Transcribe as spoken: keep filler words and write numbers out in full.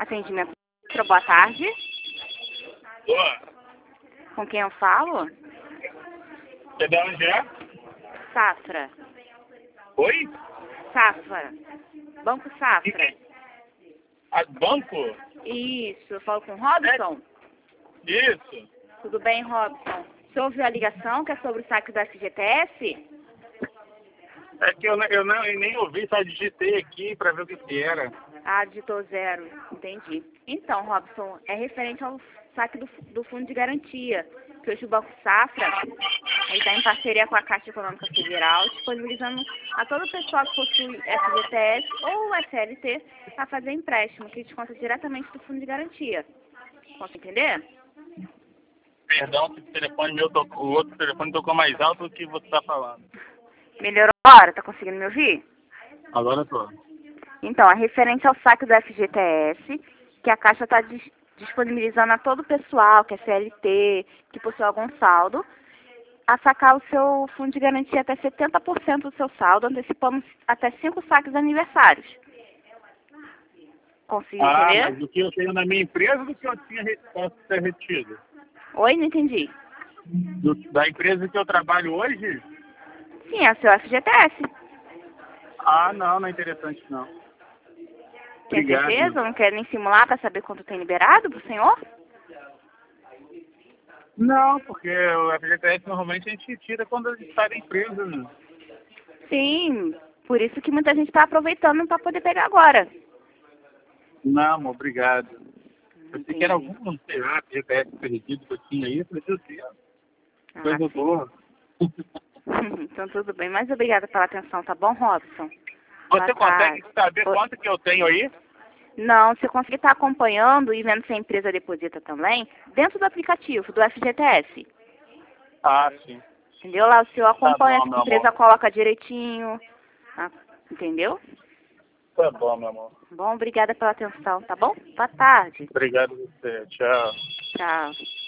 Atendimento. Boa tarde. Boa. Com quem eu falo? Você de onde é? Safra. Oi? Safra. Banco Safra. A banco? Isso. Eu falo com o Robson? Isso. Tudo bem, Robson? Você ouviu a ligação que é sobre o saque do F G T S? É que eu, não- eu, não, eu nem ouvi, só digitei aqui pra ver o que que era. Ah, digitou zero. Entendi. Então, Robson, é referente ao saque do, do Fundo de Garantia, que hoje o Banco Safra está em parceria com a Caixa Econômica Federal, disponibilizando a todo o pessoal que possui F G T S ou F L T a fazer empréstimo, que desconta diretamente do Fundo de Garantia. Posso entender? Perdão se o telefone meu tocou, o outro telefone tocou mais alto do que você está falando. Melhorou agora? Tá conseguindo me ouvir? Agora eu tô. Então, é referente ao saque do F G T S, que a Caixa está dis disponibilizando a todo o pessoal, que é C L T, que possui algum saldo, a sacar o seu fundo de garantia até setenta por cento do seu saldo, antecipando até cinco saques aniversários. Conseguiu Ah, entender? mas do que eu tenho na minha empresa do que eu tinha re- posso ter retido? Oi, não entendi. Do- da empresa que eu trabalho hoje? Sim, é o seu F G T S. Ah, não, não é interessante não. Tem Obrigado. certeza? Não quer nem simular para saber quanto tem liberado pro senhor? Não, porque o F G T S normalmente a gente tira quando a gente sai da empresa, né? Sim, por isso que muita gente está aproveitando para poder pegar agora. Não, amor, obrigado. Eu pensei que era Entendi. algum, sei lá, G P S perdido que eu tinha aí. Eu falei, meu Deus, Ah, coisa sim. boa. Então tudo bem, mas obrigada pela atenção, tá bom, Robson? Você Boa consegue tarde. saber Oi. quanto que eu tenho aí? Não, você consegue estar acompanhando e vendo se a empresa deposita também dentro do aplicativo do F G T S. Ah, sim. Entendeu? Lá o senhor acompanha bom, se meu a empresa amor. coloca direitinho. Ah, entendeu? Tá bom, meu amor. Bom, obrigada pela atenção, tá bom? Boa tarde. Obrigado a você. Tchau. Tchau.